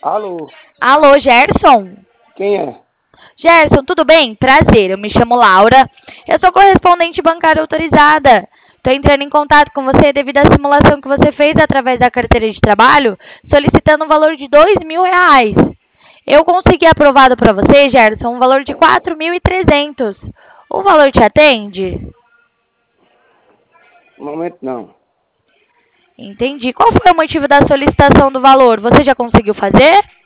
Alô, Alô, Gerson? quem é? Gerson, tudo bem? Prazer, eu me chamo Laura. Eu sou correspondente bancária autorizada. Estou entrando em contato com você devido à simulação que você fez através da carteira de trabalho, solicitando um valor de R$ 2.000. Eu consegui aprovado para você, Gerson, um valor de 4.300. O valor te atende? No momento não. Entendi. Qual foi o motivo da solicitação do valor? Você já conseguiu fazer?